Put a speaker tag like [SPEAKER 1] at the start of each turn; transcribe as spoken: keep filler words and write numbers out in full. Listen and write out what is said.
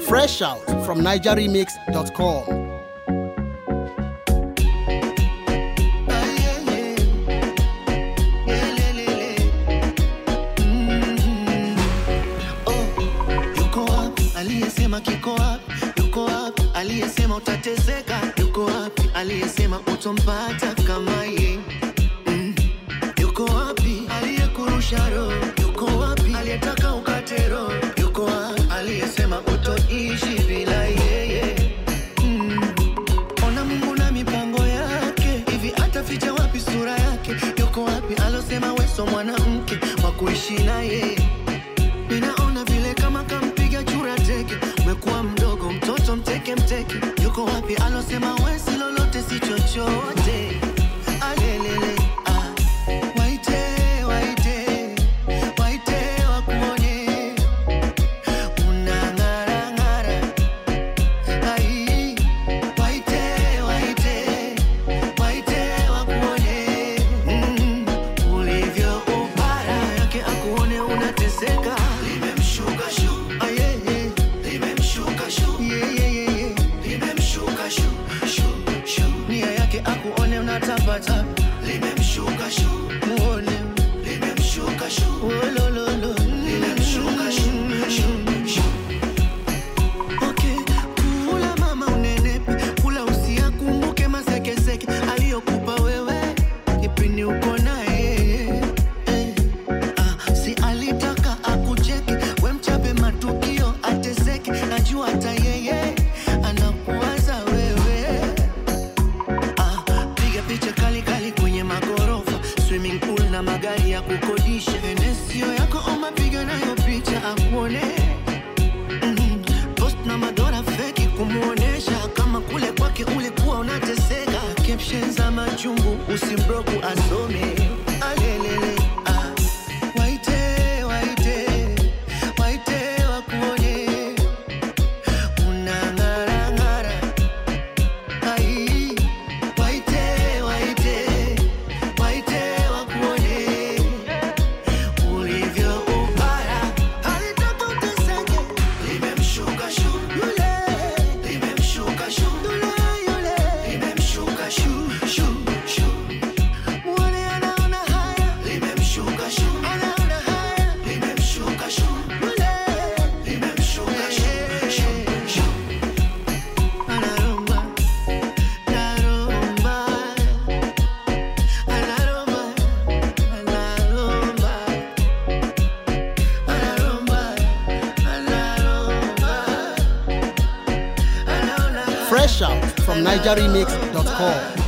[SPEAKER 1] Fresh out from niger remix dot com.
[SPEAKER 2] Aliyesema kiko wapi, yuko wapi? Aliyesema utateseka, yuko wapi? Aliyesema utompata kama yeye, mm. Yuko wapi? Aliyekurusha roho, yuko wapi? Aliyetaka ukate roho, yuko wapi? Aliyesema utoishi bila yeye, mm. Ona Mungu na mipango yake, hivi ataficha wapi sura yake? Yuko wapi? Alosema wewe sio mwanamke wa kuishi na yeye. Ninaona vile kama kampiga chura teke, umekuwa mdogo mtoto mteke mteke. Yuko wapi? Alosema wewe si lolote si chochote. Alelele ah, waite waite waite wakuone unangara ngara. Ai waite waite waite wakuone, mm, ulivyo upara yake akuone unateseka. Limemshuka shu, aye ye, limemshuka shu, ye ye ye, limemshuka shu, shu shu. Nia yake akuone unatapata. Limemshuka shu, muone. Limemshuka shu, oh lo lo lo. Limemshuka shu, shu shu. Okay, kula mama unenepe, kula usiakumbuke masekeseke aliyokupa wewe kipindi uko naye. Eh, ah, si alitaka akucheke, we mchape matukio ateseke. Najua hata yeye anakuwaza wewe. Ah, piga picha kali kali kwenye magorofa, swimming pool na magari ya kukodisha. Enesio yako oma piga nayo picha akuone, mm, post na madora feki kumuonesha kama kule kwake ulikuwa unateseka. Caption za machungu usimbroku asome. Alelele ah, waite waite waite wakuone unangara ngara. Ai waite waite waite wakuone ulivyo upara. Alitaka uteseke. Limemshuka shu, yule limemshuka shu, yule yule limemshuka shu, shu shu. Muone anaona haya. Limemshuka shu, anaona haya. Limemshuka shu, yule limemshuka shu, shu shu. Anaromba, naromba, anaromba, anaromba, anaromba, anaromba, anaona.
[SPEAKER 1] Fresh out from niger remix dot com.